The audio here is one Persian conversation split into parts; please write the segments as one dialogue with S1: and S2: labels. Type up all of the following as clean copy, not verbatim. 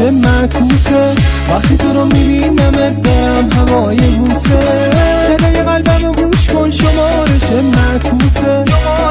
S1: معکوسه، وقتی تو رو میبینم دارم هوای بوسه، صدای قلبم رو گوش کن شمارش معکوسه،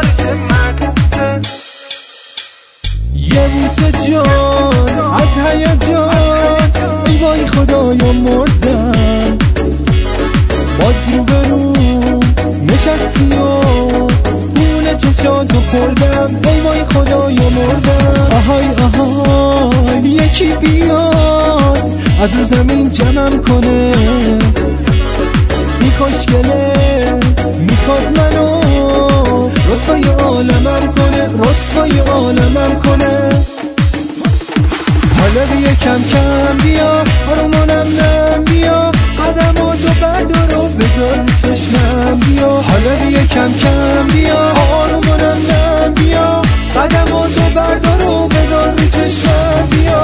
S1: یه بوسه جان از هیجان، ای وای خدایا مردم، باز رو برو نشستی و بونه چشاتو خوردم، ای وای خدایا مردم. آهای آهای یکی بیاد از رو زمین جمعم کنه، این خوشگله میخواد منو رسوای عالمم کنه، رسوای عالمم کنه. حالا بیا کم کم بیا آرومونم نم بیا، قدماتو بردارو بذار رو چشمم بیا، حالا بیا کم کم بیا آرومونم نم بیا، قدماتو بردارو بذار رو چشمم بیا.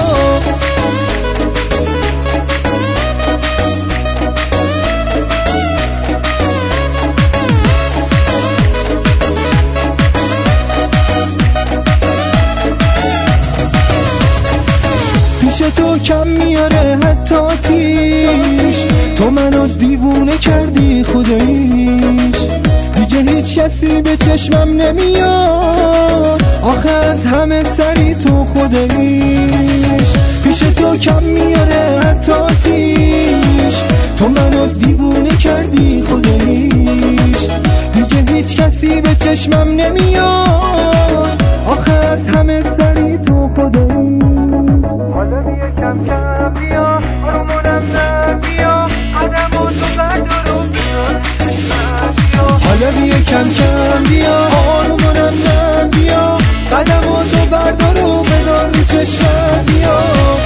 S1: پیش تو کم میاره حتی آتیش، تو منو دیوونه کردی خداییش، دیگه هیچ کسی به چشمم نمیاد، آخه از همه سری تو خداییش. پیش تو کم میاره حتی آتیش، تو منو دیوونه کردی خداییش، دیگه هیچ کسی به چشمم نمیاد، آخه از همه سری تو خداییش. حالا بیا کم کم بیا آرومونم نم بیا، قدماتو بردارو بذار چشمم بیا، حالا بیا کم کم بیا آرومونم نم بیا، قدماتو بردارو بذار رو چشمم بیا.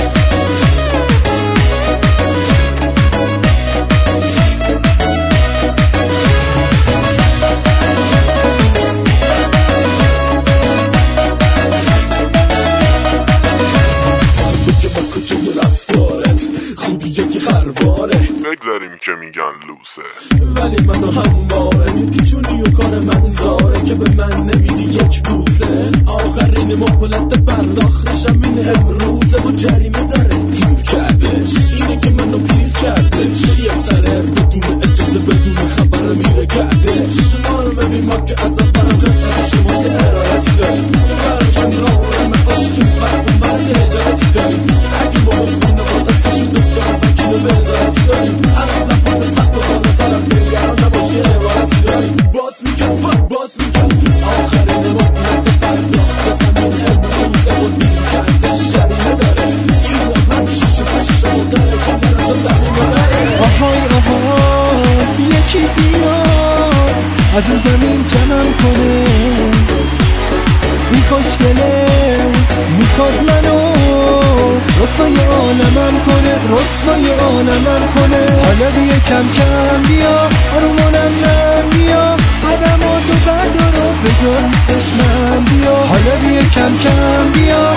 S2: بگذاریم که میگن لوسه،
S3: ولی منو همواره میپیچونی و کار من زاره که به من نمیدی یک بوسه، آخرین مهلت پرداختشم این امروزه و جریمه داره دیر کردش، اینه که منو پیر کردش، یک سره بدون اجازه بدون خبر میره گردش، ما رو ببین ما که از اولم خدمت شما یه ارائتی داریم، برای راه عشقی فرق و مرد هجارتی داریم، اگه ما خونه با دستشون دکتر وکیل وزارتی داریم، عرب لحاظ سخت و بالا طرف نگران نباشی عبارتی داریم، باز میگم آخرین مهلت پرداخت تمین امروزه و دیر کردش جریمه داره، این مهلت شیشه پشه و داره که برد و درمون داره.
S1: آهای آهای یکی بیاد از اون زمین جمعم کنه، این خوشگله میخواد منو رسوای عالمم کنه، رسوای عالمم کنه. حالا بیا کم کم بیا آرومونم نم بیا، قدماتو بردارو بذار چشمم بیا، حالا بیا کم کم بیا